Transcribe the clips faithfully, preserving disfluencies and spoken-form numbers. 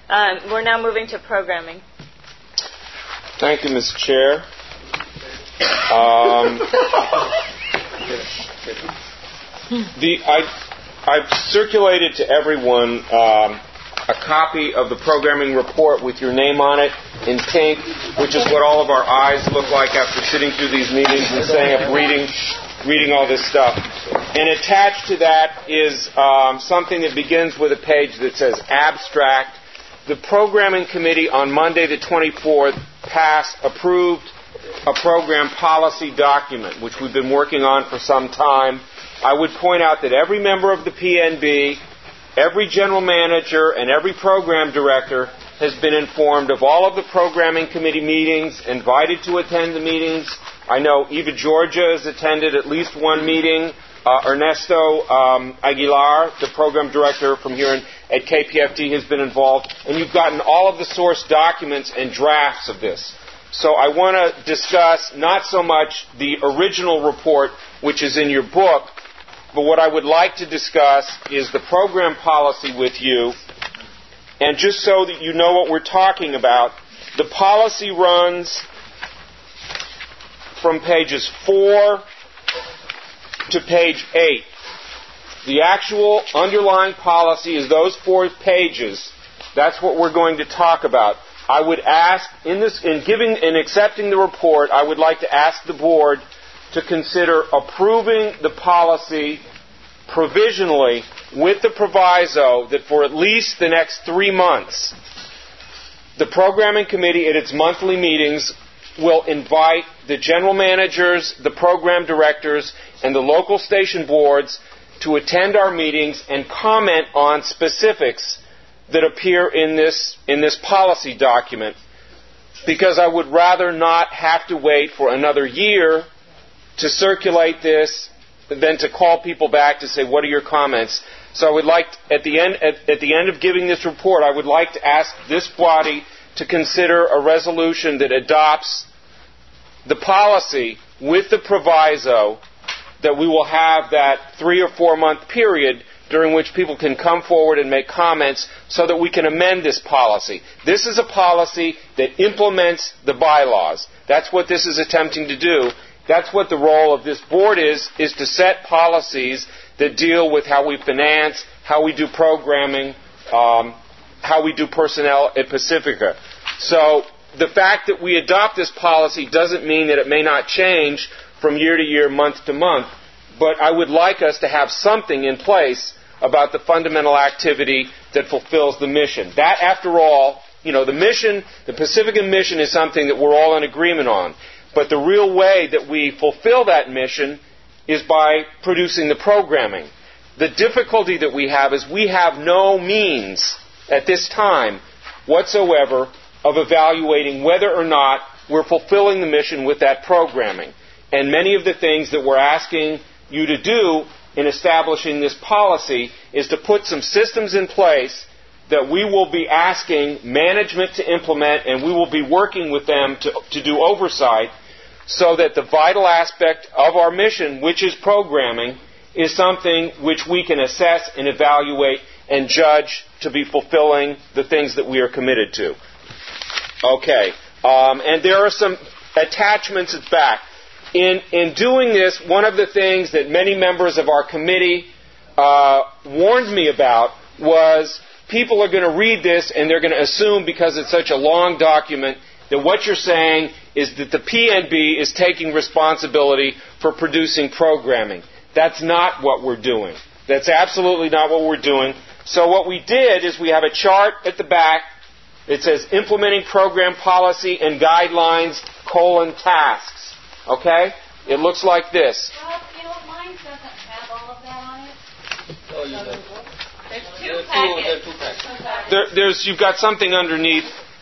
Um, we're now moving to programming. Thank you, Miz Chair. Um, the I, I've circulated to everyone um, a copy of the programming report with your name on it in pink, which is what all of our eyes look like after sitting through these meetings and staying up reading, reading all this stuff. And attached to that is um, something that begins with a page that says abstract. The Programming Committee on Monday the twenty-fourth passed, approved a program policy document, which we've been working on for some time. I would point out that every member of the P N B, every general manager, and every program director has been informed of all of the Programming Committee meetings, invited to attend the meetings. I know Eva Georgia has attended at least one meeting. Uh, Ernesto um, Aguilar, the program director from here in, at K P F D, has been involved. And you've gotten all of the source documents and drafts of this. So I want to discuss not so much the original report, which is in your book, but what I would like to discuss is the program policy with you. And just so that you know what we're talking about, the policy runs from pages four to page eight. The actual underlying policy is those four pages. That's what we're going to talk about. I would ask, in this, in giving and accepting the report, I would like to ask the board to consider approving the policy provisionally with the proviso that for at least the next three months, the Programming Committee at its monthly meetings will invite the general managers, the program directors, and the local station boards to attend our meetings and comment on specifics that appear in this in this policy document, because I would rather not have to wait for another year to circulate this than to call people back to say, what are your comments? So I would like, at the end at, at the end of giving this report, I would like to ask this body to consider a resolution that adopts the policy with the proviso that we will have that three or four month period during which people can come forward and make comments so that we can amend this policy. This is a policy that implements the bylaws. That's what this is attempting to do. That's what the role of this board is, is to set policies that deal with how we finance, how we do programming, um, how we do personnel at Pacifica. So the fact that we adopt this policy doesn't mean that it may not change from year to year, month to month, but I would like us to have something in place about the fundamental activity that fulfills the mission. That, after all, you know, the mission, the Pacifica mission is something that we're all in agreement on. But the real way that we fulfill that mission is by producing the programming. The difficulty that we have is we have no means at this time whatsoever of evaluating whether or not we're fulfilling the mission with that programming. And many of the things that we're asking you to do in establishing this policy is to put some systems in place that we will be asking management to implement, and we will be working with them to, to do oversight so that the vital aspect of our mission, which is programming, is something which we can assess and evaluate and judge to be fulfilling the things that we are committed to. Okay. Um, and there are some attachments at back. In, in doing this, one of the things that many members of our committee uh, warned me about was people are going to read this and they're going to assume, because it's such a long document, that what you're saying is that the P N B is taking responsibility for producing programming. That's not what we're doing. That's absolutely not what we're doing. So what we did is we have a chart at the back. It says implementing program policy and guidelines, colon, tasks. Okay? It looks like this. Well, you know, mine doesn't have all of that on it. Oh, you do. There's two There are two, packets. there are two packets. There, there's, you've got something underneath.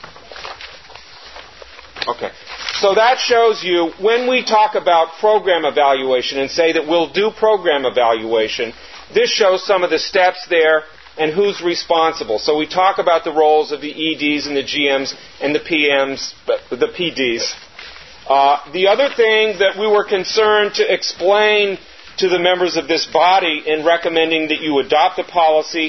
Okay. So that shows you, when we talk about program evaluation and say that we'll do program evaluation, this shows some of the steps there and who's responsible. So we talk about the roles of the E Ds and the G Ms and the P Ms, the P Ds. Uh, the other thing that we were concerned to explain to the members of this body in recommending that you adopt the policy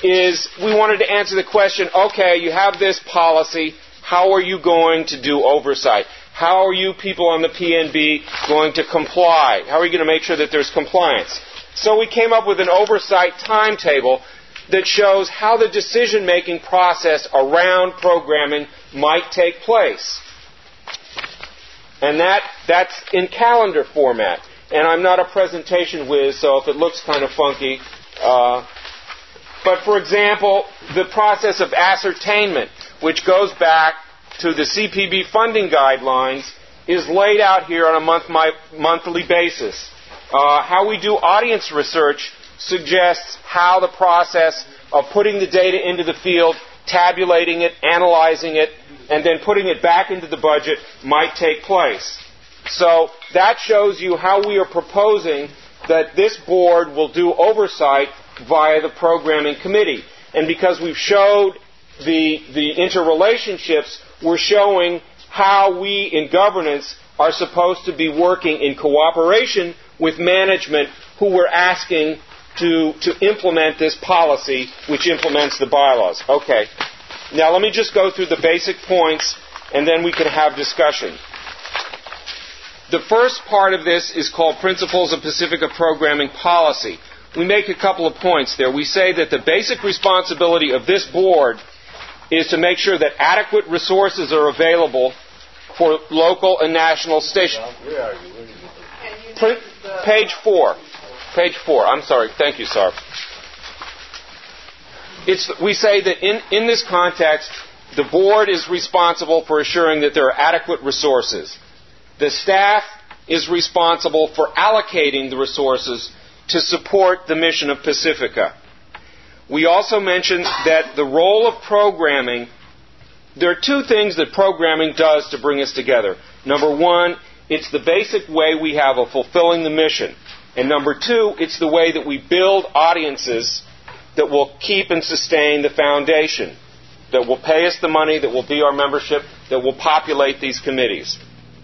is we wanted to answer the question, okay, you have this policy, how are you going to do oversight? How are you people on the P N B going to comply? How are you going to make sure that there's compliance? So we came up with an oversight timetable that shows how the decision-making process around programming might take place. And that that's in calendar format. And I'm not a presentation whiz, so if it looks kind of funky. Uh, but for example, the process of ascertainment, which goes back to the C P B funding guidelines, is laid out here on a month, my, monthly basis. Uh, how we do audience research suggests how the process of putting the data into the field, tabulating it, analyzing it, and then putting it back into the budget might take place. So that shows you how we are proposing that this board will do oversight via the programming committee. And because we've showed the, the interrelationships, we're showing how we in governance are supposed to be working in cooperation with management who we're asking to, to implement this policy, which implements the bylaws. Okay. Now let me just go through the basic points, and then we can have discussion. The first part of this is called Principles of Pacifica Programming Policy. We make a couple of points there. We say that the basic responsibility of this board is to make sure that adequate resources are available for local and national stations. Where are you? Where Print, page four. Page four. I'm sorry. Thank you, sir. It's, we say that in, in this context, the board is responsible for assuring that there are adequate resources. The staff is responsible for allocating the resources to support the mission of Pacifica. We also mentioned that the role of programming, there are two things that programming does to bring us together. Number one, it's the basic way we have of fulfilling the mission. And number two, it's the way that we build audiences that will keep and sustain the foundation, that will pay us the money, that will be our membership, that will populate these committees.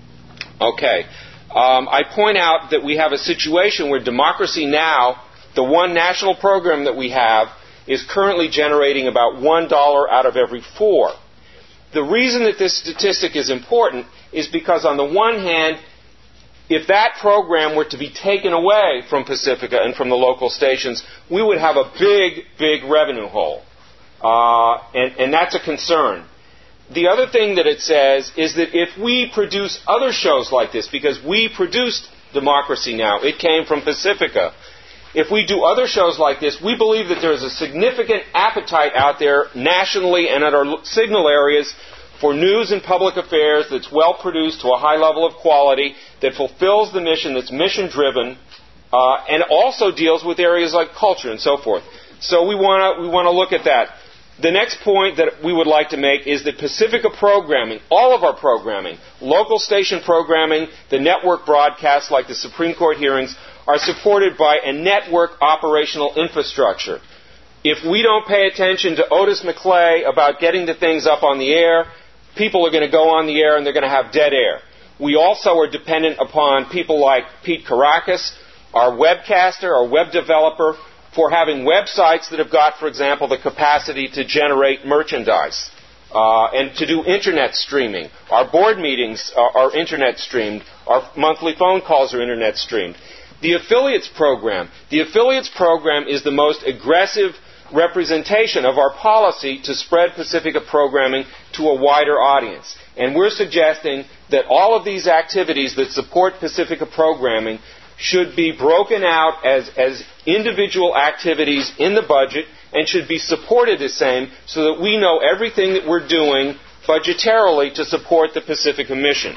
Okay. Um, I point out that we have a situation where Democracy Now!, the one national program that we have, is currently generating about one dollar out of every four. The reason that this statistic is important is because, on the one hand, if that program were to be taken away from Pacifica and from the local stations, we would have a big, big revenue hole. Uh, and, and that's a concern. The other thing that it says is that if we produce other shows like this, because we produced Democracy Now!, it came from Pacifica. If we do other shows like this, we believe that there is a significant appetite out there nationally and at our signal areas for news and public affairs that's well produced to a high level of quality, that fulfills the mission, that's mission-driven, uh, and also deals with areas like culture and so forth. So we want to we want to look at that. The next point that we would like to make is that Pacifica programming, all of our programming, local station programming, the network broadcasts like the Supreme Court hearings, are supported by a network operational infrastructure. If we don't pay attention to Otis McClay about getting the things up on the air, people are going to go on the air and they're going to have dead air. We also are dependent upon people like Pete Caracas, our webcaster, our web developer, for having websites that have got, for example, the capacity to generate merchandise uh, and to do internet streaming. Our board meetings are, are internet streamed. Our monthly phone calls are internet streamed. The affiliates program. The affiliates program is the most aggressive representation of our policy to spread Pacifica programming to a wider audience. And we're suggesting that all of these activities that support Pacifica programming should be broken out as, as individual activities in the budget and should be supported the same so that we know everything that we're doing budgetarily to support the Pacifica mission.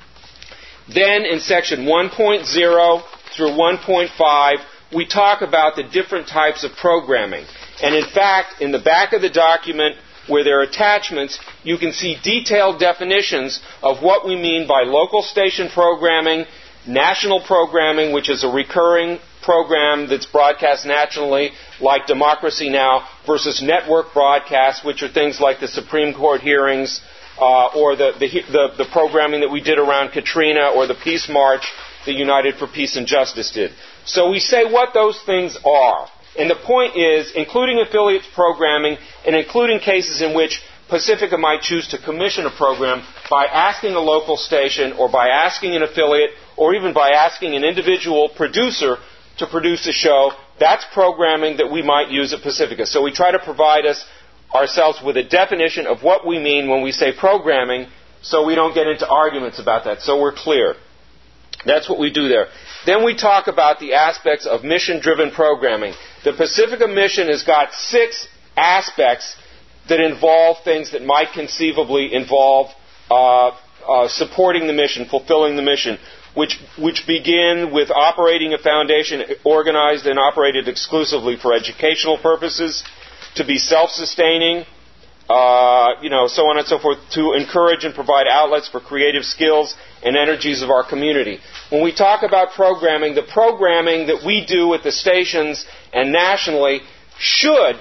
Then in section one point oh through one point five, we talk about the different types of programming. And in fact, in the back of the document, where there are attachments, you can see detailed definitions of what we mean by local station programming, national programming, which is a recurring program that's broadcast nationally, like Democracy Now!, versus network broadcasts, which are things like the Supreme Court hearings, uh, or the, the, the, the programming that we did around Katrina, or the Peace March that United for Peace and Justice did. So we say what those things are. And the point is, including affiliates programming and including cases in which Pacifica might choose to commission a program by asking a local station or by asking an affiliate or even by asking an individual producer to produce a show, that's programming that we might use at Pacifica. So we try to provide us ourselves with a definition of what we mean when we say programming so we don't get into arguments about that, so we're clear. That's what we do there. Then we talk about the aspects of mission-driven programming. The Pacifica mission has got six aspects that involve things that might conceivably involve uh, uh, supporting the mission, fulfilling the mission, which, which begin with operating a foundation organized and operated exclusively for educational purposes, to be self-sustaining, uh, you know, so on and so forth, to encourage and provide outlets for creative skills and energies of our community. When we talk about programming, the programming that we do at the stations and nationally should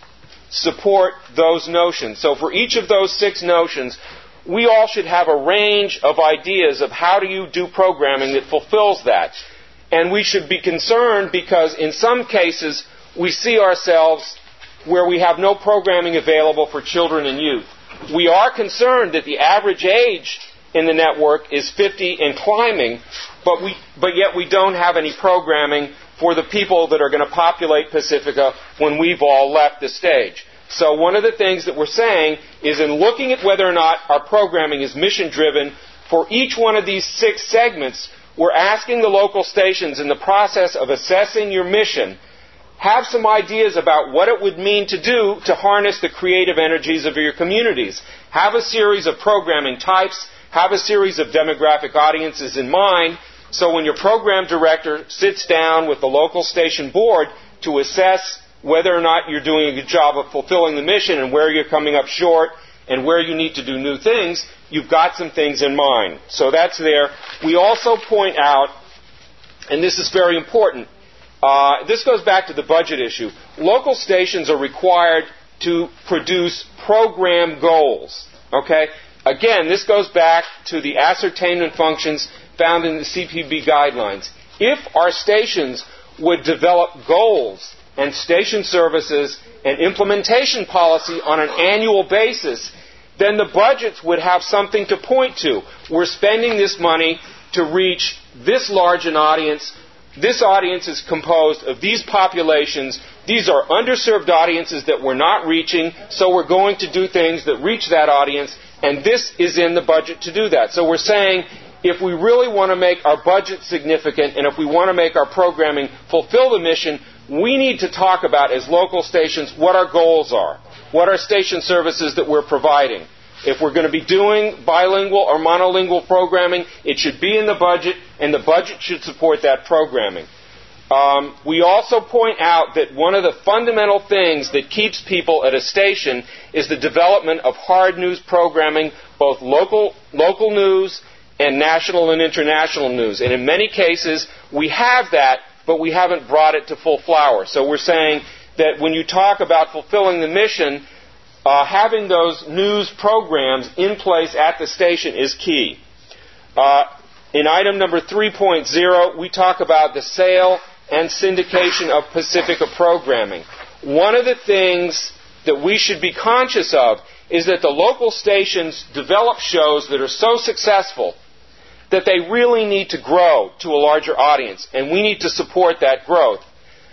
support those notions. So for each of those six notions, we all should have a range of ideas of how do you do programming that fulfills that. And we should be concerned because in some cases we see ourselves where we have no programming available for children and youth. We are concerned that the average age in the network is fifty and climbing, but we, but yet we don't have any programming for the people that are going to populate Pacifica when we've all left the stage. So one of the things that we're saying is in looking at whether or not our programming is mission-driven, for each one of these six segments, we're asking the local stations in the process of assessing your mission, have some ideas about what it would mean to do to harness the creative energies of your communities. Have a series of programming types, have a series of demographic audiences in mind, so when your program director sits down with the local station board to assess whether or not you're doing a good job of fulfilling the mission and where you're coming up short and where you need to do new things, you've got some things in mind. So that's there. We also point out, and this is very important, uh, this goes back to the budget issue. Local stations are required to produce program goals. Okay? Again, this goes back to the ascertainment functions found in the C P B guidelines. If our stations would develop goals and station services and implementation policy on an annual basis, then the budgets would have something to point to. We're spending this money to reach this large an audience. This audience is composed of these populations. These are underserved audiences that we're not reaching, so we're going to do things that reach that audience, and this is in the budget to do that. So we're saying if we really want to make our budget significant and if we want to make our programming fulfill the mission, we need to talk about, as local stations, what our goals are, what are station services that we're providing. If we're going to be doing bilingual or monolingual programming, it should be in the budget, and the budget should support that programming. Um, we also point out that one of the fundamental things that keeps people at a station is the development of hard news programming, both local, local news and national and international news. And in many cases, we have that, but we haven't brought it to full flower. So we're saying that when you talk about fulfilling the mission, uh, having those news programs in place at the station is key. Uh, in item number three point oh, we talk about the sale and syndication of Pacifica programming. One of the things that we should be conscious of is that the local stations develop shows that are so successful that they really need to grow to a larger audience, and we need to support that growth.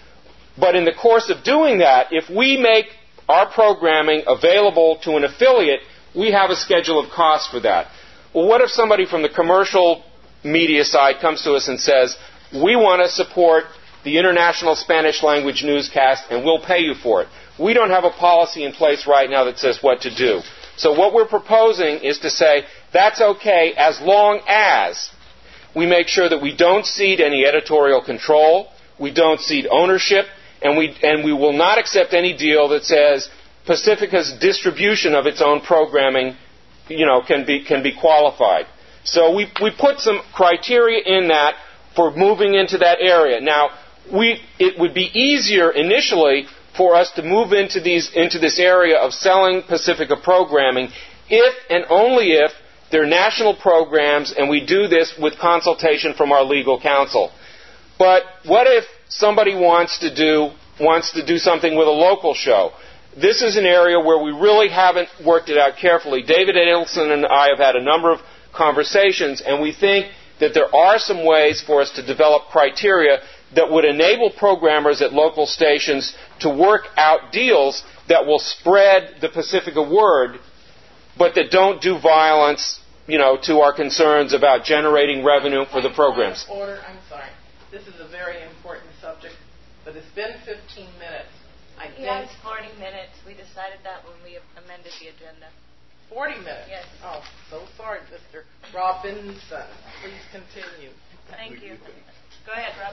But in the course of doing that, if we make our programming available to an affiliate, we have a schedule of costs for that. Well, what if somebody from the commercial media side comes to us and says, we want to support the International Spanish Language Newscast, and we'll pay you for it? We don't have a policy in place right now that says what to do. So what we're proposing is to say, that's okay as long as we make sure that we don't cede any editorial control, we don't cede ownership, and we, and we will not accept any deal that says Pacifica's distribution of its own programming, you know, can be, can be qualified. So we, we put some criteria in that for moving into that area. Now, we, it would be easier initially for us to move into these into this area of selling Pacifica programming if and only if they're national programs and we do this with consultation from our legal counsel. But what if somebody wants to do wants to do something with a local show. This is an area where we really haven't worked it out carefully. David Adelson and I have had a number of conversations, and we think that there are some ways for us to develop criteria that would enable programmers at local stations to work out deals that will spread the Pacifica word, but that don't do violence, you know, to our concerns about generating revenue for the programs. Order, I'm sorry. This is a very important subject, but it's been fifteen minutes. I think Yes, forty minutes. We decided that when we amended the agenda. forty minutes? Yes. Oh, so sorry, Mister Robinson. Please continue. Thank you. Go ahead, Rob.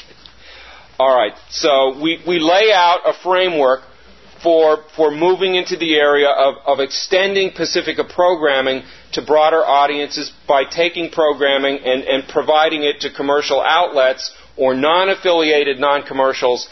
All right. So we, we lay out a framework for for moving into the area of, of extending Pacifica programming to broader audiences by taking programming and, and providing it to commercial outlets or non-affiliated non-commercials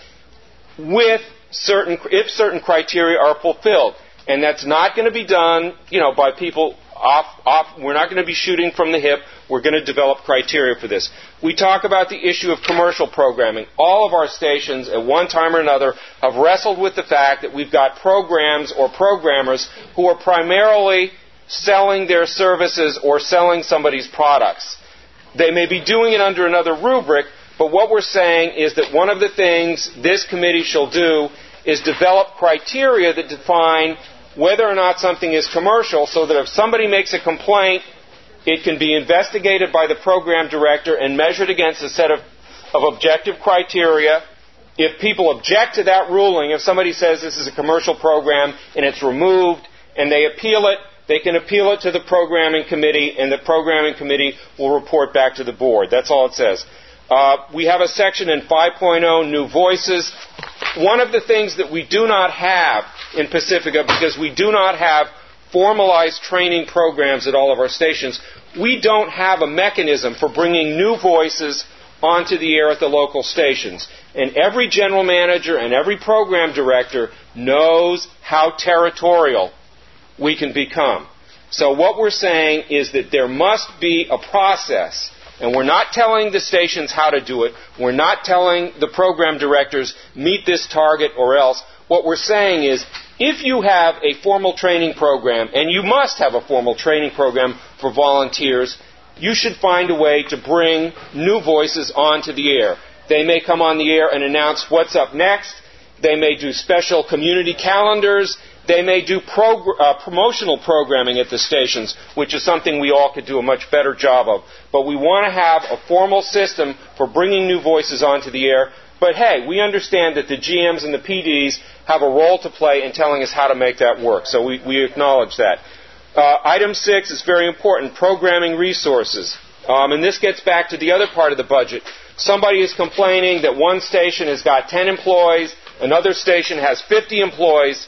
with certain, if certain criteria are fulfilled. And that's not going to be done, you know, by people off, off. We're not going to be shooting from the hip. We're going to develop criteria for this. We talk about the issue of commercial programming. All of our stations, at one time or another, have wrestled with the fact that we've got programs or programmers who are primarily selling their services or selling somebody's products. They may be doing it under another rubric, but what we're saying is that one of the things this committee shall do is develop criteria that define whether or not something is commercial, so that if somebody makes a complaint, it can be investigated by the program director and measured against a set of, of objective criteria. If people object to that ruling, if somebody says this is a commercial program and it's removed and they appeal it, they can appeal it to the programming committee, and the programming committee will report back to the board. That's all it says. Uh, we have a section in five point oh, New Voices. One of the things that we do not have in Pacifica, because we do not have formalized training programs at all of our stations, we don't have a mechanism for bringing new voices onto the air at the local stations. And every general manager and every program director knows how territorial we can become. So what we're saying is that there must be a process. And we're not telling the stations how to do it. We're not telling the program directors, meet this target or else. What we're saying is, if you have a formal training program, and you must have a formal training program for volunteers, you should find a way to bring new voices onto the air. They may come on the air and announce what's up next. They may do special community calendars. They may do prog- uh, promotional programming at the stations, which is something we all could do a much better job of. But we want to have a formal system for bringing new voices onto the air. But hey, we understand that the G Ms and the P Ds have a role to play in telling us how to make that work. So we, we acknowledge that. Uh, item six is very important, programming resources. Um, and this gets back to the other part of the budget. Somebody is complaining that one station has got ten employees, another station has fifty employees.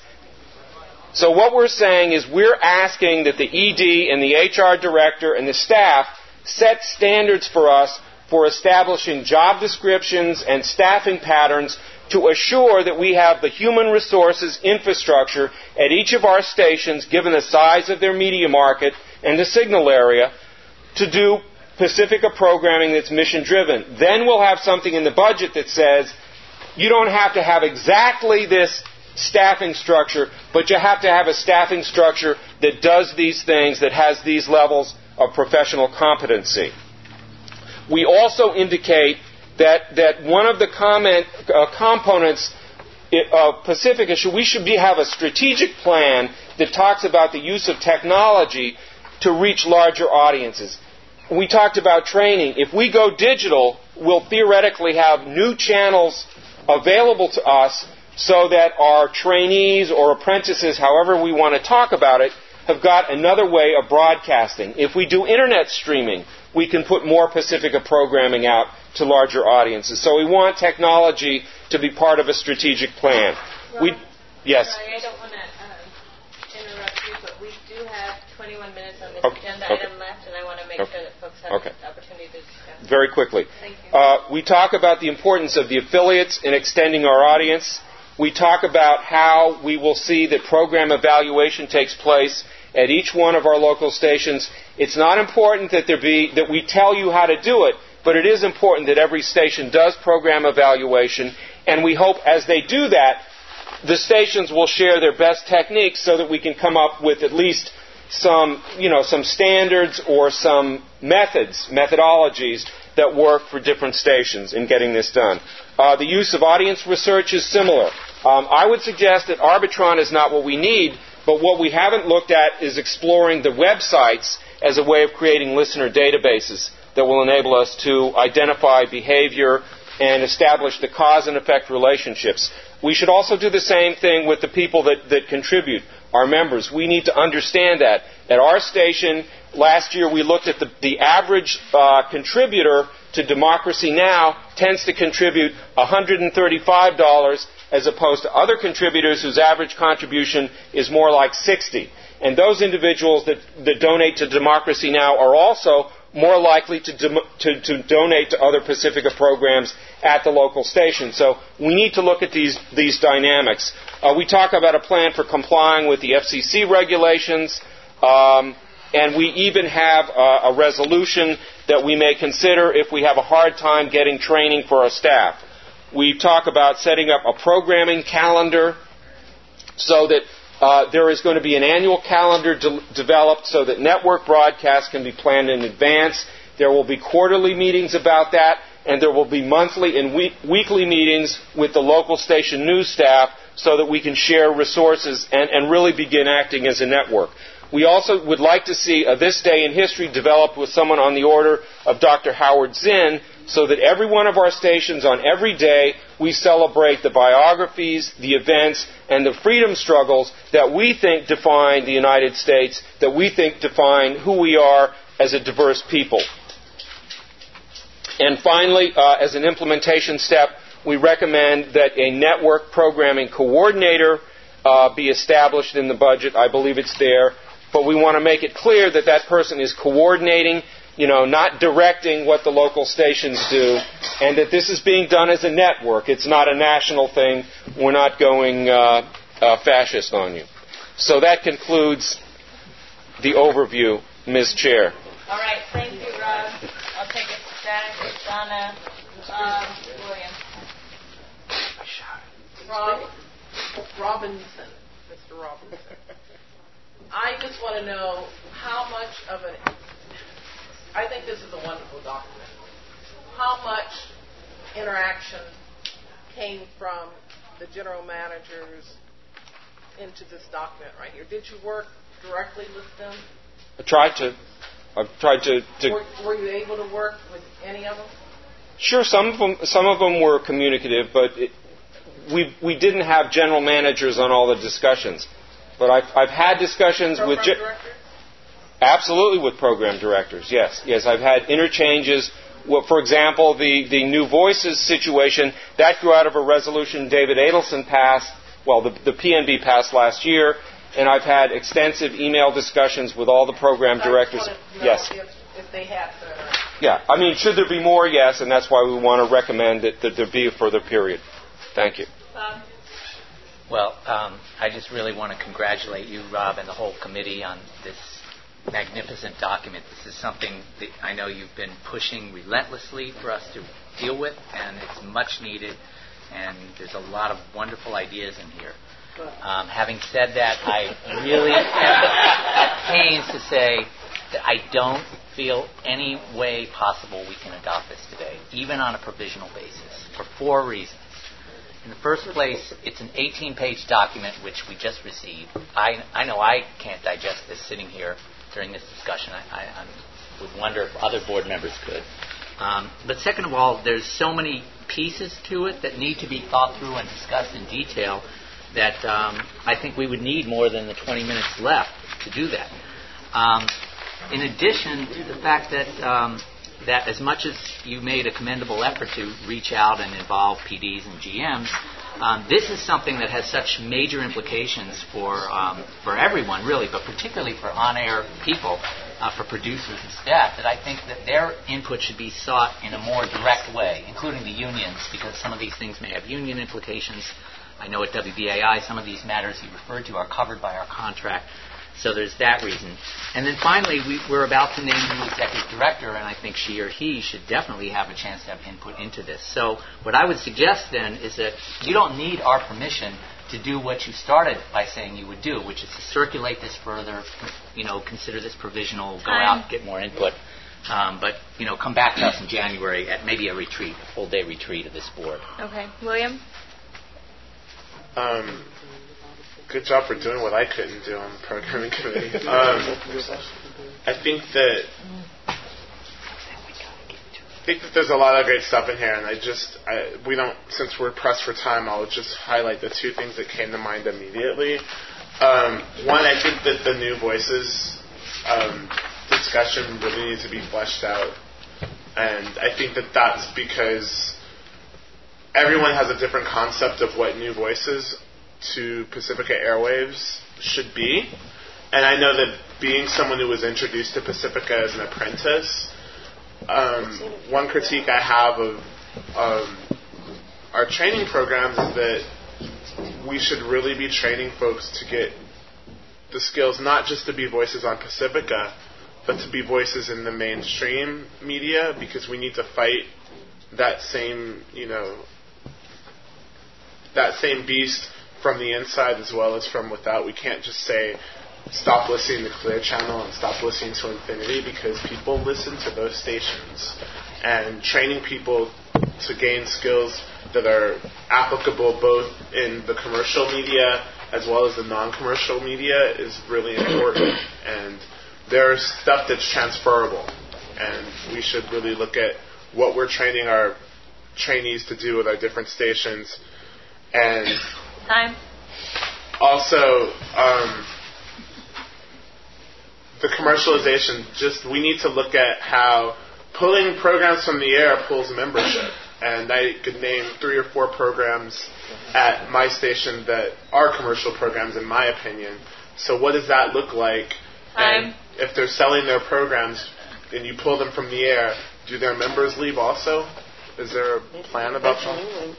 So what we're saying is we're asking that the E D and the H R director and the staff set standards for us for establishing job descriptions and staffing patterns to assure that we have the human resources infrastructure at each of our stations, given the size of their media market and the signal area, to do Pacifica programming that's mission-driven. Then we'll have something in the budget that says you don't have to have exactly this staffing structure, but you have to have a staffing structure that does these things, that has these levels of professional competency. We also indicate that, that one of the comment, uh, components of Pacifica, should, we should be, have a strategic plan that talks about the use of technology to reach larger audiences. We talked about training. If we go digital, we'll theoretically have new channels available to us so that our trainees or apprentices, however we want to talk about it, have got another way of broadcasting. If we do internet streaming, we can put more Pacifica programming out to larger audiences. So we want technology to be part of a strategic plan. Well, we, yes? Sorry, I don't want to um, interrupt you, but we do have twenty-one minutes on this okay. agenda okay. item left, and I want to make okay. sure that folks have okay. the opportunity to discuss. Very quickly. Thank you. Uh, we talk about the importance of the affiliates in extending our audience. We talk about how we will see that program evaluation takes place at each one of our local stations. It's not important that there be that we tell you how to do it, but it is important that every station does program evaluation. And we hope as they do that, the stations will share their best techniques so that we can come up with at least some, you know, some standards or some methods, methodologies that work for different stations in getting this done. Uh, the use of audience research is similar. Um, I would suggest that Arbitron is not what we need, but what we haven't looked at is exploring the websites as a way of creating listener databases that will enable us to identify behavior and establish the cause and effect relationships. We should also do the same thing with the people that, that contribute, our members. We need to understand that. At our station, last year we looked at the, the average uh, contributor to Democracy Now! Tends to contribute one hundred thirty-five dollars as opposed to other contributors whose average contribution is more like sixty dollars. And those individuals that, that donate to Democracy Now! Are also more likely to, do, to, to donate to other Pacifica programs at the local station. So we need to look at these, these dynamics. Uh, we talk about a plan for complying with the F C C regulations, um, and we even have a, a resolution that we may consider if we have a hard time getting training for our staff. We talk about setting up a programming calendar so that Uh, there is going to be an annual calendar de- developed so that network broadcasts can be planned in advance. There will be quarterly meetings about that, and there will be monthly and week- weekly meetings with the local station news staff so that we can share resources and, and really begin acting as a network. We also would like to see uh, This Day in History developed with someone on the order of Doctor Howard Zinn, so that every one of our stations on every day we celebrate the biographies, the events, and the freedom struggles that we think define the United States, that we think define who we are as a diverse people. And finally, uh, as an implementation step, we recommend that a network programming coordinator uh, be established in the budget. I believe it's there. But we want to make it clear that that person is coordinating, you know, not directing what the local stations do, and that this is being done as a network. It's not a national thing. We're not going uh, uh, fascist on you. So that concludes the overview, Miz Chair. All right, thank you, Rob. I'll take it to Janet, Donna, um, William. Rob, Robinson, Mister Robinson. I just want to know how much of an... I think this is a wonderful document. How much interaction came from the general managers into this document right here? Did you work directly with them? I tried to. I've tried to. to were, were you able to work with any of them? Sure, some of them. Some of them were communicative, but it, we we didn't have general managers on all the discussions. But I've I've had discussions Program with. Ge- directors? Absolutely with program directors, yes. Yes, I've had interchanges. Well, for example, the, the New Voices situation, that grew out of a resolution David Adelson passed, well, the, the P N B passed last year, and I've had extensive email discussions with all the program I directors. Just wanted to know yes. If, if they had to interact. Yeah, I mean, should there be more? Yes, and that's why we want to recommend that, that there be a further period. Thank you. Um, Well, um, I just really want to congratulate you, Rob, and the whole committee on this magnificent document. This is something that I know you've been pushing relentlessly for us to deal with, and it's much needed, and there's a lot of wonderful ideas in here. Um, having said that, I really am at pains to say that I don't feel any way possible we can adopt this today, even on a provisional basis, for four reasons. In the first place, it's an eighteen-page document which we just received. I, I know I can't digest this sitting here during this discussion. I, I, I would wonder if other board members could. Um, but second of all, there's so many pieces to it that need to be thought through and discussed in detail that um, I think we would need more than the twenty minutes left to do that. Um, in addition to the fact that um, that as much as you made a commendable effort to reach out and involve P Ds and G Ms, um, this is something that has such major implications for um, for everyone, really, but particularly for on-air people, uh, for producers and staff, that I think that their input should be sought in a more direct way, including the unions, because some of these things may have union implications. I know at W B A I some of these matters you referred to are covered by our contract. So there's that reason. And then finally, we, we're about to name a new executive director, and I think she or he should definitely have a chance to have input into this. So what I would suggest then is that you don't need our permission to do what you started by saying you would do, which is to circulate this further, you know, consider this provisional, go Time. out, get more input. Um, but, you know, come back to us in January at maybe a retreat, a full-day retreat of this board. Okay. William? Um, good job for doing what I couldn't do on the programming committee. Um, I think that I think that there's a lot of great stuff in here, and I just I, we don't since we're pressed for time, I'll just highlight the two things that came to mind immediately. Um, one, I think that the new voices um, discussion really needs to be fleshed out, and I think that that's because everyone has a different concept of what new voices to Pacifica Airwaves should be. And I know that being someone who was introduced to Pacifica as an apprentice, um, one critique I have of um, our training programs is that we should really be training folks to get the skills not just to be voices on Pacifica, but to be voices in the mainstream media, because we need to fight that same, you know, that same beast from the inside as well as from without. We can't just say, stop listening to Clear Channel and stop listening to Infinity, because people listen to those stations. And training people to gain skills that are applicable both in the commercial media as well as the non-commercial media is really important. And there's stuff that's transferable. And we should really look at what we're training our trainees to do with our different stations. And Time. also, um, the commercialization, just we need to look at how pulling programs from the air pulls membership. And I could name three or four programs at my station that are commercial programs, in my opinion. So what does that look like? Time. And if they're selling their programs and you pull them from the air, do their members leave also? Is there a plan about that?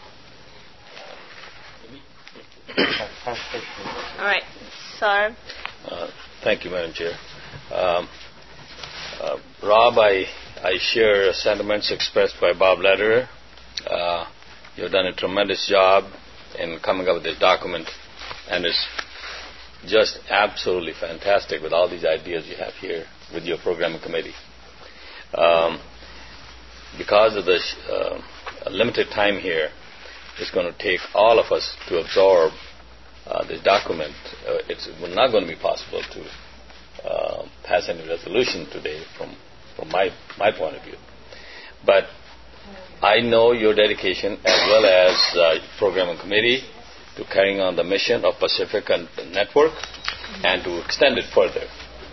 All right. Sarv? Uh, thank you, Madam Chair. Um, uh, Rob, I, I share sentiments expressed by Bob Lederer. Uh, you've done a tremendous job in coming up with this document, and it's just absolutely fantastic with all these ideas you have here with your programming committee. Um, because of the uh, limited time here, it's going to take all of us to absorb uh, this document. Uh, it's not going to be possible to uh, pass any resolution today from, from my, my point of view. But I know your dedication as well as uh, programming committee to carrying on the mission of Pacific and Network and to extend it further.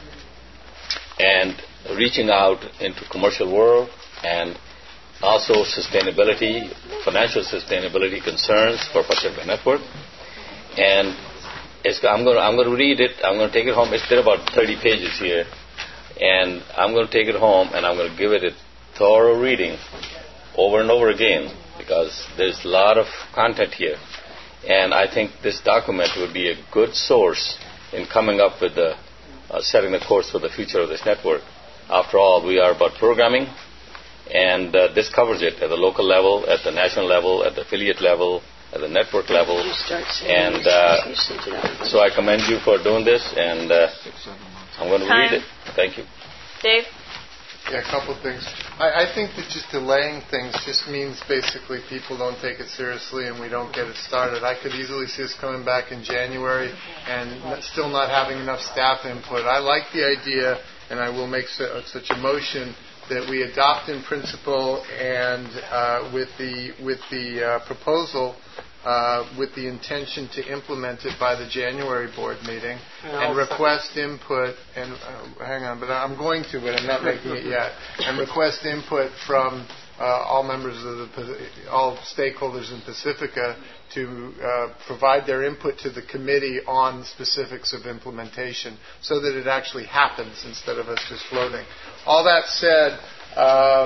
And reaching out into commercial world and also sustainability, financial sustainability concerns for Pacific Network. And it's, I'm going to I'm going to read it. I'm going to take it home. It's there about thirty pages here, and I'm going to take it home and I'm going to give it a thorough reading over and over again, because there's a lot of content here. And I think this document would be a good source in coming up with the uh, setting the course for the future of this network. After all, we are about programming. And uh, this covers it at the local level, at the national level, at the affiliate level, at the network level. And uh, so I commend you for doing this, and uh, I'm going to Time. read it. Thank you. Dave? Yeah, a couple of things. I, I think that just delaying things just means basically people don't take it seriously and we don't get it started. I could easily see us coming back in January and n- still not having enough staff input. I like the idea, and I will make su- such a motion that we adopt in principle and uh, with the with the uh, proposal uh, with the intention to implement it by the January board meeting and request input and uh, hang on, but I'm going to, but I'm not making it yet. And request input from uh, all members of the all stakeholders in Pacifica to uh, provide their input to the committee on specifics of implementation, so that it actually happens instead of us just floating. All that said, um,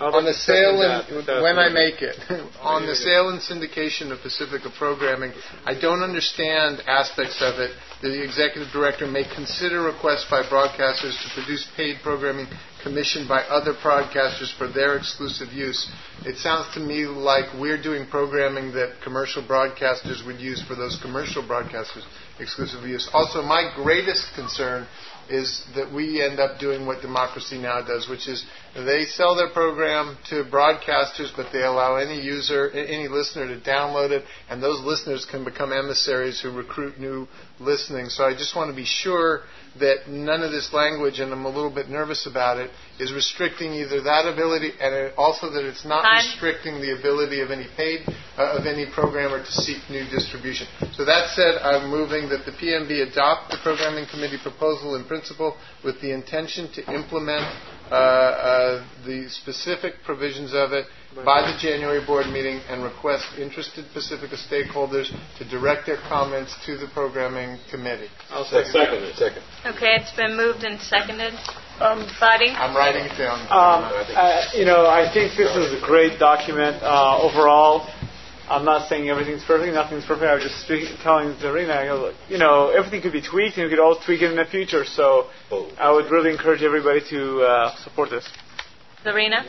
On the sale and when I make it, on the sale and syndication of Pacifica programming, I don't understand aspects of it. The executive director may consider requests by broadcasters to produce paid programming commissioned by other broadcasters for their exclusive use. It sounds to me like we're doing programming that commercial broadcasters would use for those commercial broadcasters' exclusive use. Also, my greatest concern is that we end up doing what Democracy Now! Does, which is they sell their program to broadcasters, but they allow any user, any listener to download it, and those listeners can become emissaries who recruit new listening. So I just want to be sure that none of this language, and I'm a little bit nervous about it, is restricting either that ability, and it also that it's not Time. restricting the ability of any paid, uh, of any programmer to seek new distribution. So that said, I'm moving that the P M B adopt the Programming Committee proposal in principle with the intention to implement uh, uh, the specific provisions of it by the January board meeting and request interested Pacifica stakeholders to direct their comments to the Programming Committee. I'll second. Second. it. Second. Okay, it's been moved and seconded. Um, Buddy? I'm writing it down. Um, uh, you know, I think this is a great document uh, overall. I'm not saying everything's perfect, nothing's perfect. I was just speak, telling Zarina, you know, you know, everything could be tweaked, and we could always tweak it in the future. So I would really encourage everybody to uh, support this. Zarina?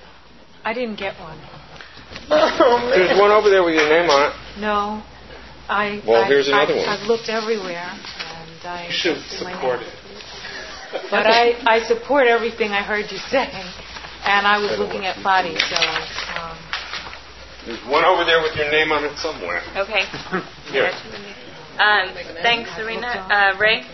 I didn't get one. Oh, there's one over there with your name on it. No. I, Well, I, here's another I, one. I've looked everywhere, and I You should don't see my support name. it. But I, I support everything I heard you say, and I was looking at Fadi, so... Um, There's one over there with your name on it somewhere. Okay. Here. Um, thanks, Serena. Uh, Ray?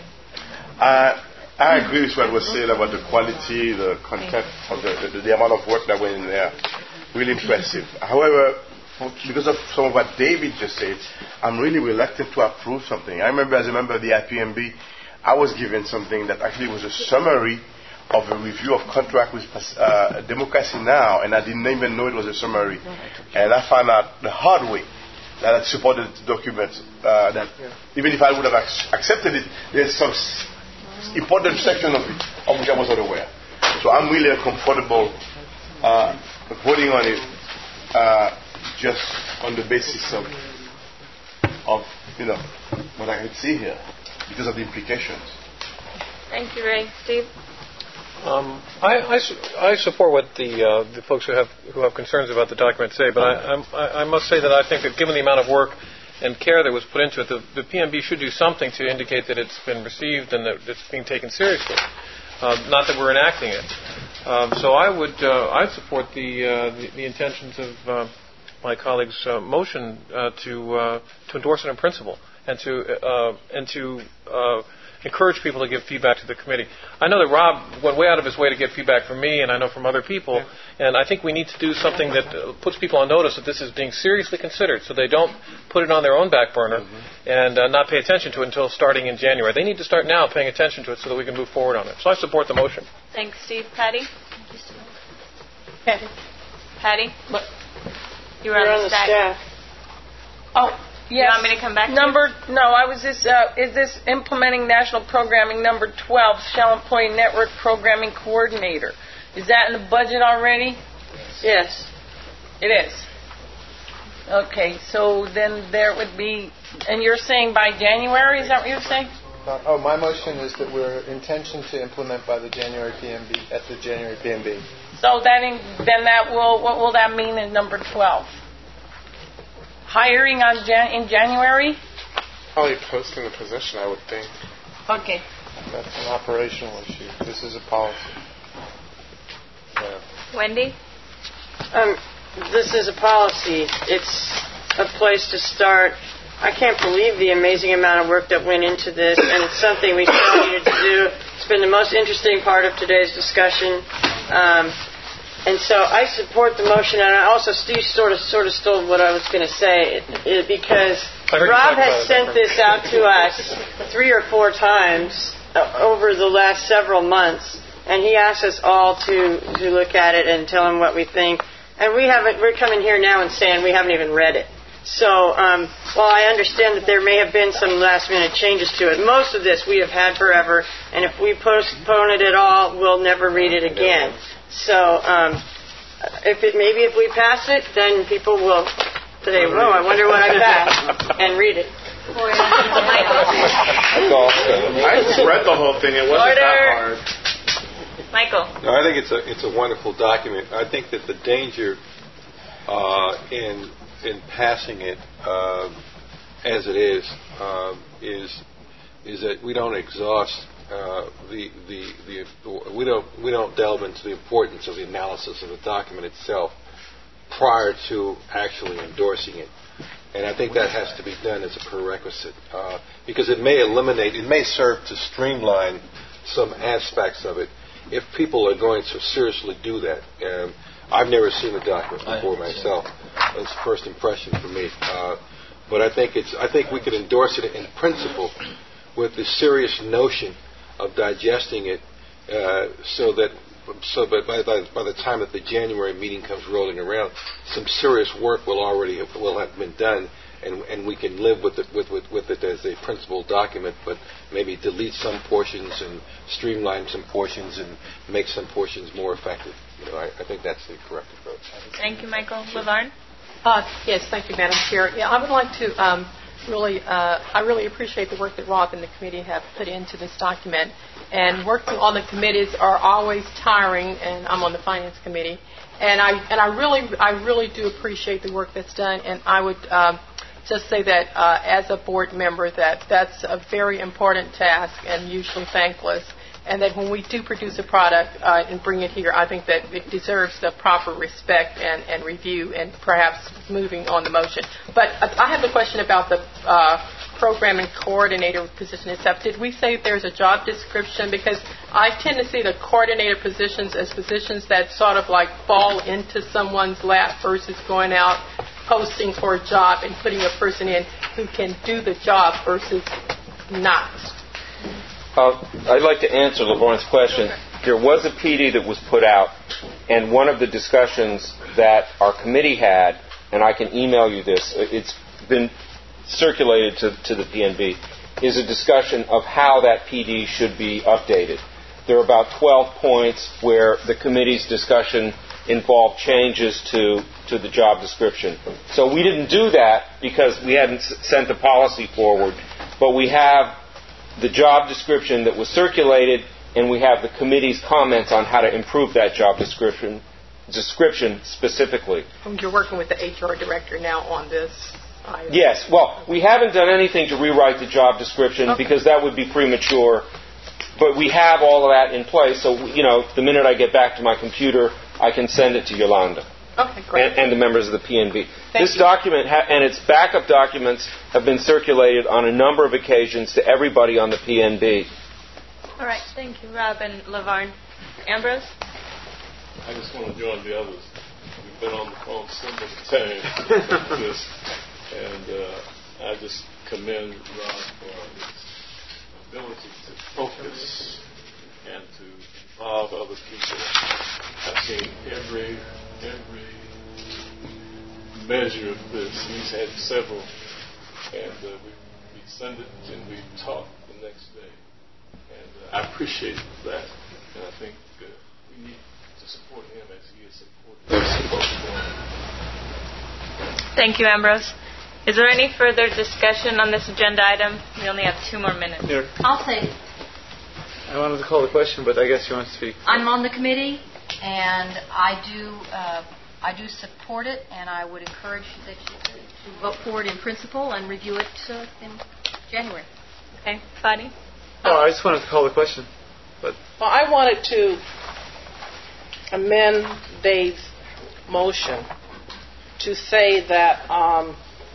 Uh, I agree with what was said about the quality, the content, of the, the, the amount of work that went in there. Really impressive. However, because of some of what David just said, I'm really reluctant to approve something. I remember as a member of the I P M B, I was given something that actually was a summary of a review of contract with uh, Democracy Now! And I didn't even know it was a summary. And I found out the hard way that I supported the document, uh, that even if I would have ac- accepted it, there's some s- important section of it of which I was unaware. So I'm really uncomfortable uh, voting on it uh, just on the basis of, of, you know, what I can see here, because of the implications. Thank you, Ray. Steve? Um, I, I, su- I support what the uh, the folks who have who have concerns about the document say, but I, I'm- I, I must say that I think that given the amount of work and care that was put into it, the, the P M B should do something to indicate that it's been received and that it's being taken seriously. Uh, not that we're enacting it. Um, so I would uh, I'd support the, uh, the the intentions of uh, my colleague's uh, motion uh, to uh, to endorse it in principle and to uh, and to uh, encourage people to give feedback to the committee. I know that Rob went way out of his way to get feedback from me, and I know from other people, yeah. and I think we need to do something that uh, puts people on notice that this is being seriously considered, so they don't put it on their own back burner mm-hmm. and uh, not pay attention to it until starting in January. They need to start now paying attention to it so that we can move forward on it. So I support the motion. Thanks, Steve. Patty? Patty? Patty? What? You were on, on the stack. staff. Oh. Yes. You want me to come back number, to you? No, I was this, uh, is this implementing national programming number twelve, shall employ network programming coordinator. Is that in the budget already? Yes. It is. Okay, so then there would be, and you're saying by January, is that what you're saying? Uh, oh, my motion is that we're intention to implement by the January P M B, at the January P M B. So that in, then that will, what will that mean in number twelve? Hiring on Jan- in January? Probably posting the position, I would think. Okay. That's an operational issue. This is a policy. Yeah. Wendy? Um, this is a policy. It's a place to start. I can't believe the amazing amount of work that went into this, and it's something we still needed to do. It's been the most interesting part of today's discussion. Um, And so I support the motion, and I also, Steve sort of sort of stole what I was going to say, it, it, because Rob has sent this out to us three or four times uh, over the last several months, and he asked us all to, to look at it and tell him what we think. And we haven't. We're coming here now and saying we haven't even read it. So um, while I understand that there may have been some last-minute changes to it, most of this we have had forever, and if we postpone it at all, we'll never read it again. So um, if it maybe if we pass it, then people will say, "Whoa, I wonder what I passed," and read it. I just read the whole thing. It wasn't Order. that hard. Michael. No, I think it's a it's a wonderful document. I think that the danger uh, in in passing it uh, as it is uh, is is that we don't exhaust uh, the, the the we don't we don't delve into the importance of the analysis of the document itself prior to actually endorsing it. And I think that has to be done as a prerequisite uh, because it may eliminate, it may serve to streamline some aspects of it if people are going to seriously do that. Um, I've never seen the document before myself. It's a first impression for me. Uh, but I think it's. I think we could endorse it in principle with the serious notion of digesting it uh, so that so that by, by, by the time that the January meeting comes rolling around, some serious work will already have, will have been done, and and we can live with it with, with, with it as a principal document, but maybe delete some portions and streamline some portions and make some portions more effective. You know, I, I think that's the correct approach. Thank you, Michael. LaVarn? Uh, yes, thank you, Madam Chair. Yeah, I would like to um, really, uh, I really appreciate the work that Rob and the committee have put into this document. And working on the committees are always tiring, and I'm on the Finance Committee. And I and I really, I really do appreciate the work that's done. And I would um, just say that uh, as a board member, that that's a very important task and usually thankless. And that when we do produce a product uh, and bring it here, I think that it deserves the proper respect and, and review and perhaps moving on the motion. But I have a question about the uh, program and coordinator position itself. Did we say there's a job description? Because I tend to see the coordinator positions as positions that sort of like fall into someone's lap versus going out, posting for a job and putting a person in who can do the job versus not. Uh, I'd like to answer LaVarn's question. There was a P D that was put out, and one of the discussions that our committee had, and I can email you this, it's been circulated to, to the P N B, is a discussion of how that P D should be updated. There are about twelve points where the committee's discussion involved changes to, to the job description. So we didn't do that because we hadn't s- sent the policy forward, but we have the job description that was circulated, and we have the committee's comments on how to improve that job description description specifically. You're working with the H R director now on this. Item. Yes. Well, we haven't done anything to rewrite the job description okay. because that would be premature. But we have all of that in place. So, you know, the minute I get back to my computer, I can send it to Yolanda. Okay, great. And, and the members of the P N B. Thank this you. document ha- and its backup documents have been circulated on a number of occasions to everybody on the P N B. All right. Thank you, Rob and LaVarn. Ambrose? I just want to join the others. We've been on the phone so many times with this, and uh, I just commend Rob for his ability to focus and to involve other people. I've seen every every measure of this. He's had several, and uh, we, we send it and we talk the next day. And uh, I appreciate that, and I think uh, we need to support him as he is supporting. Thank you, Ambrose. Is there any further discussion on this agenda item? We only have two more minutes. Here. I'll say I wanted to call the question, but I guess you want to speak. I'm on the committee, and I do uh, I do support it, and I would encourage that you to, to vote for it in principle and review it uh, in January. Okay, Fadi? Oh, I just wanted to call the question. But well, I wanted to amend Dave's motion to say that um,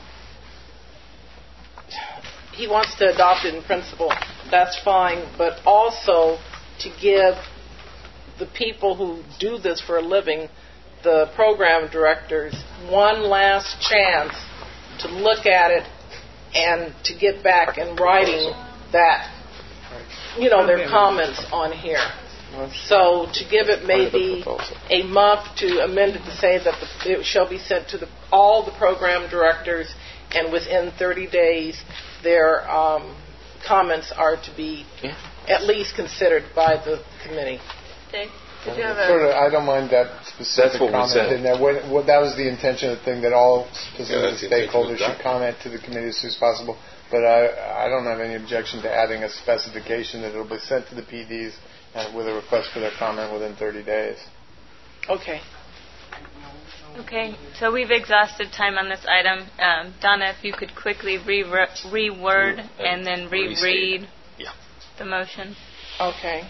he wants to adopt it in principle. That's fine, but also to give the people who do this for a living, the program directors, one last chance to look at it and to get back in writing that, you know, their comments on here. So to give it maybe a month to amend it to say that the, it shall be sent to the, all the program directors, and within thirty days their um, comments are to be yeah. at least considered by the committee. Dave? Did you have a... Sort of, I don't mind that specific That's what we comment said. in there. What, what, that was the intention of the thing, that all Yeah, specific that's the intention of stakeholders the should comment to the committee as soon as possible. But I, I don't have any objection to adding a specification that it'll be sent to the P Ds and with a request for their comment within thirty days. Okay. Okay, so we've exhausted time on this item. Um, Donna, if you could quickly re- reword and then reread Yeah. the motion. Okay.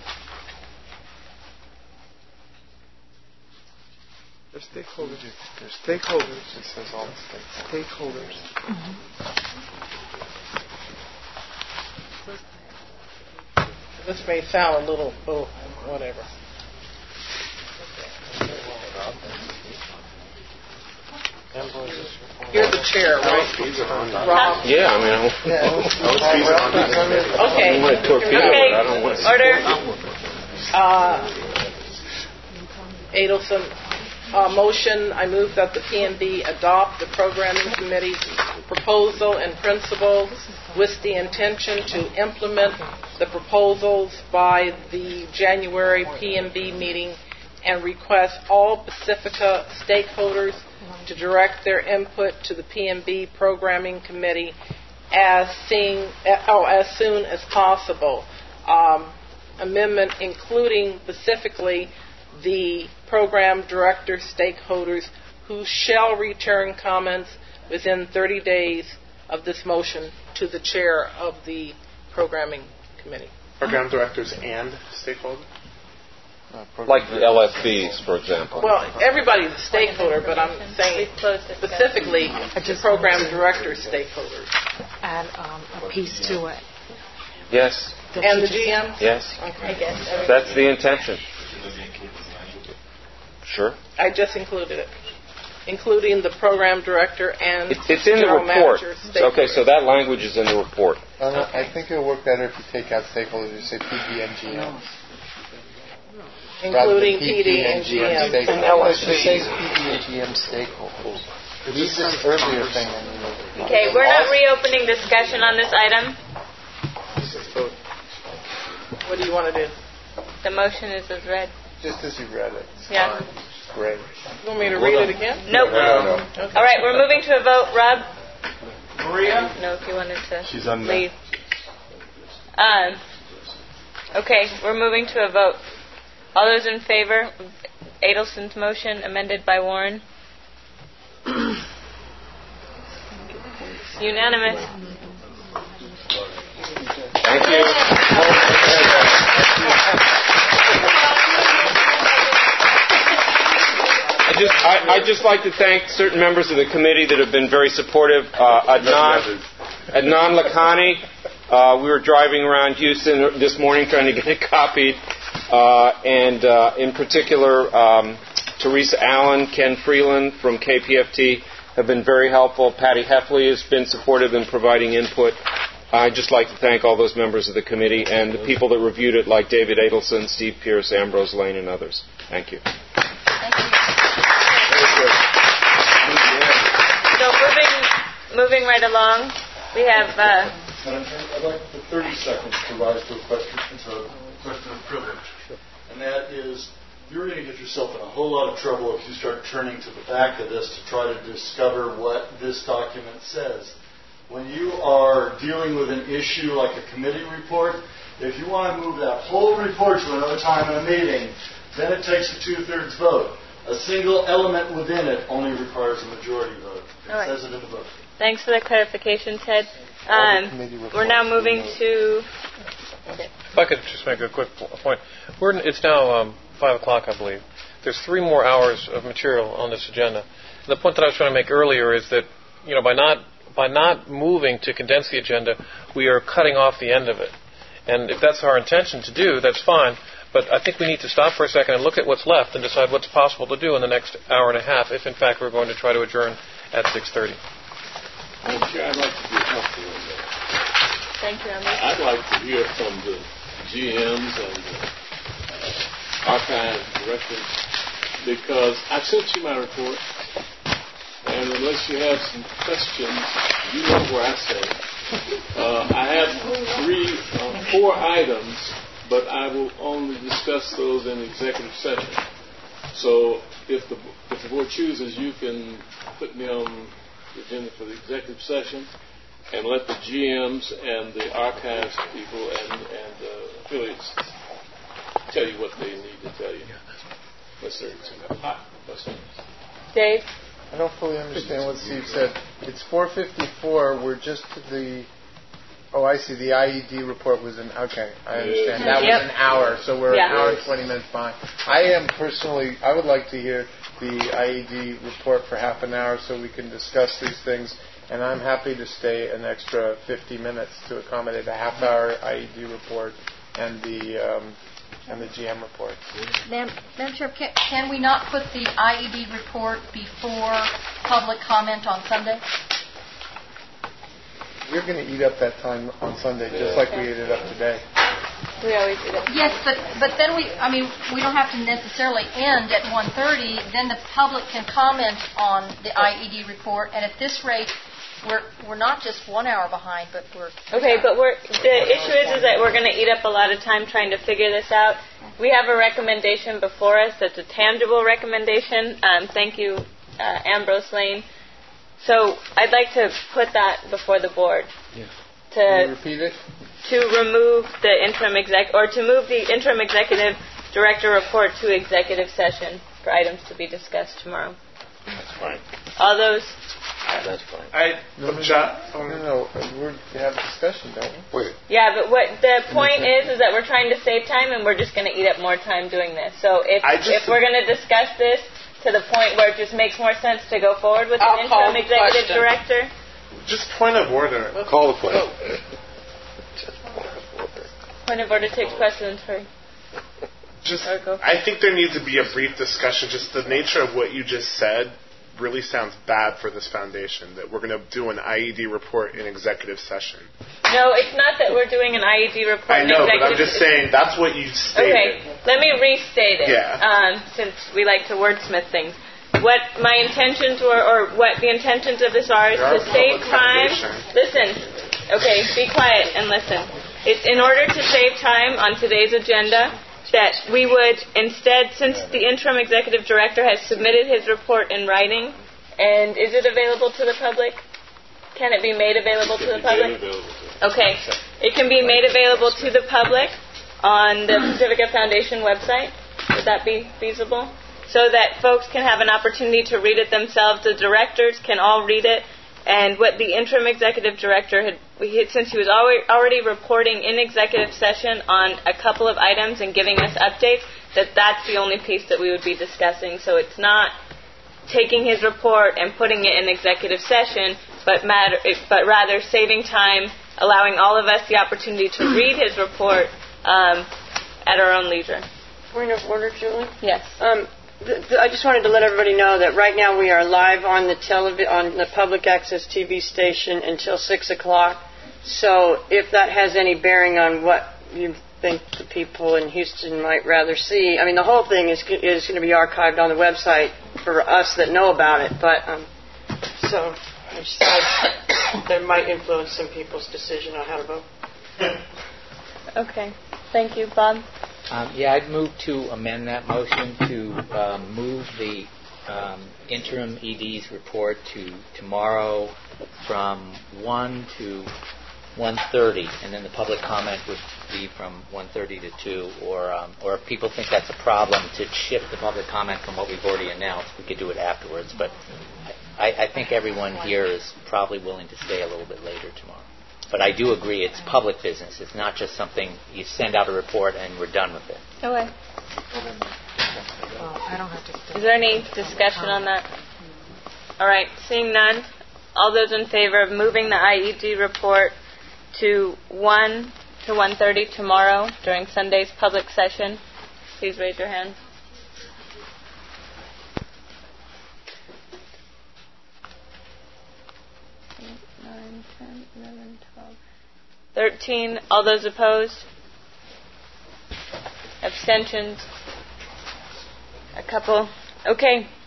They're stakeholders. They're stakeholders. It says all the Stakeholders. This may sound a little, oh, whatever. You're the chair, right? Rob? Yeah, I mean, I Okay. don't want to torpedo Okay. it. I don't want to. Order. Uh, Adelson, uh, motion, I move that the P M B adopt the programming committee's proposal and principle with the intention to implement the proposals by the January P M B meeting and request all Pacifica stakeholders to direct their input to the P M B programming committee as, seeing, oh, as soon as possible. Um, amendment including specifically the program director stakeholders who shall return comments within thirty days of this motion to the chair of the programming committee. Program directors and stakeholders? Like the L F Bs, for example. Well, everybody's a stakeholder, but I'm saying specifically the program director stakeholders. Add um, a piece to it. Yes. And the G M? Yes. Okay. I guess. That's the intention. Sure. I just included it, including the program director and It's, it's in the general report. manager Okay, so that language is in the report. Uh, I think it'll work better if you take out stakeholders and say P D and G M. including P D and G M. And L S B. It says P D and G M stakeholders. Read this earlier thing. Okay, we're not reopening discussion on this item. What do you want to do? The motion is as read. Just as you read it. Yeah. Great. You want me to read it again? Nope. No, no. All right, we're moving to a vote. Rob? Maria? No, if you wanted to She's on leave. Um, okay, we're moving to a vote. All those in favor of Adelson's motion amended by Warren? Unanimous. Thank you. I just, I, I'd just like to thank certain members of the committee that have been very supportive. Uh, Adnan, Adnan Lakhani, uh, we were driving around Houston this morning trying to get it copied. Uh, and uh, in particular, um, Teresa Allen, Ken Freeland from K P F T have been very helpful. Patty Heffley has been supportive in providing input. I'd just like to thank all those members of the committee and the people that reviewed it, like David Adelson, Steve Pierce, Ambrose Lane, and others. Thank you. So moving, moving right along, we have. Uh, Madam Chair, I'd like for thirty seconds to rise to a question. It's a question of privilege, and that is, you're going to get yourself in a whole lot of trouble if you start turning to the back of this to try to discover what this document says. When you are dealing with an issue like a committee report, if you want to move that whole report to another time in a meeting, then it takes a two-thirds vote. A single element within it only requires a majority vote. It All right. says it in the book. thanks for the clarification, Ted. Um, we're now moving to. If I could just make a quick po- point. We're, it's now um, five o'clock, I believe. There's three more hours of material on this agenda. And the point that I was trying to make earlier is that, you know, by not by not moving to condense the agenda, we are cutting off the end of it. And if that's our intention to do, that's fine. But I think we need to stop for a second and look at what's left and decide what's possible to do in the next hour and a half, if in fact we're going to try to adjourn at six thirty. Madam Chair, I'd like to be helpful in that. Thank you, Emily. I'd like to hear from the G Ms and the uh, archive directors, because I've sent you my report, and unless you have some questions, you know where I stand. Uh, I have three, uh, four items but I will only discuss those in executive session. So if the if the board chooses, you can put me on the agenda for the executive session and let the G Ms and the archives people and, and uh, affiliates tell you what they need to tell you. Yes, sir. Yes, sir. Dave? I don't fully understand what Steve said. It's four fifty-four. We're just to the... Oh, I see. The I E D report was an... Okay, I understand. That was Yep. an hour, so we're Yeah. an hour and twenty minutes behind. I am personally... I would like to hear the I E D report for half an hour so we can discuss these things, and I'm happy to stay an extra fifty minutes to accommodate a half-hour I E D report and the... Um, and the G M report. Madam Madam Chair, can, can we not put the I E D report before public comment on Sunday? You're going to eat up that time on Sunday, just like we ate it up today. We always do that. Yes, but but then we, I mean, we don't have to necessarily end at one thirty. Then the public can comment on the I E D report, and at this rate, we're we're not just one hour behind, but we're Okay, but we're the issue is is that we're going to eat up a lot of time trying to figure this out. We have a recommendation before us that's a tangible recommendation. Um, thank you, uh, Ambrose Lane. So I'd like to put that before the board. Yeah. To Can you repeat it? To remove the interim exec or to move the interim executive director report to executive session for items to be discussed tomorrow. That's fine. All those. That's fine. I, no, no, John, no, no, we're we have a discussion, don't we? Wait. Yeah, but what the point is is that we're trying to save time, and we're just going to eat up more time doing this. So if I just- if we're going to discuss this to the point where it just makes more sense to go forward with I'll an call interim the executive question. director. Just point of order. Call the question. Point of order takes precedence for. Just, Or go. I think there needs to be a brief discussion. Just the nature of what you just said really sounds bad for this foundation, that we're going to do an I E D report in executive session. No, it's not that we're doing an I E D report. I in know, but I'm executive just saying that's what you stated. Okay, let me restate it. Yeah. Um, since we like to wordsmith things. What my intentions were, or what the intentions of this are, is There are to save public time. foundation. Listen. Okay, be quiet and listen. It's in order to save time on today's agenda that we would instead, since the interim executive director has submitted his report in writing, and is it available to the public? Can it be made available to the public? Okay. It can be made available to the public on the Pacifica Foundation website. Would that be feasible? So that folks can have an opportunity to read it themselves. The directors can all read it. And what the interim executive director had, he had since he was already, already reporting in executive session on a couple of items and giving us updates, that that's the only piece that we would be discussing. So it's not taking his report and putting it in executive session, but matter, but rather saving time, allowing all of us the opportunity to read his report um, at our own leisure. Point of order, Julie? Yes. Um, th- th- I just wanted to let everybody know that right now we are live on the televi- on the public access T V station until six o'clock. So if that has any bearing on what you think the people in Houston might rather see, I mean, the whole thing is is going to be archived on the website for us that know about it. But um, so I just thought that might influence some people's decision on how to vote. Okay. Thank you, Bob. Um, yeah, I'd move to amend that motion to um, move the um, interim E D's report to tomorrow from one to one thirty, and then the public comment would be from one thirty to two, or um, or if people think that's a problem to shift the public comment from what we've already announced, we could do it afterwards. But I, I think everyone here is probably willing to stay a little bit later tomorrow. But I do agree, it's public business. It's not just something you send out a report and we're done with it. Okay. Well, I don't have to stay. Is there any discussion on that? All right. Seeing none, all those in favor of moving the I E D report to one to one thirty tomorrow during Sunday's public session, please raise your hand. eight, nine, ten, eleven, twelve, thirteen. All those opposed? Abstentions? A couple. Okay.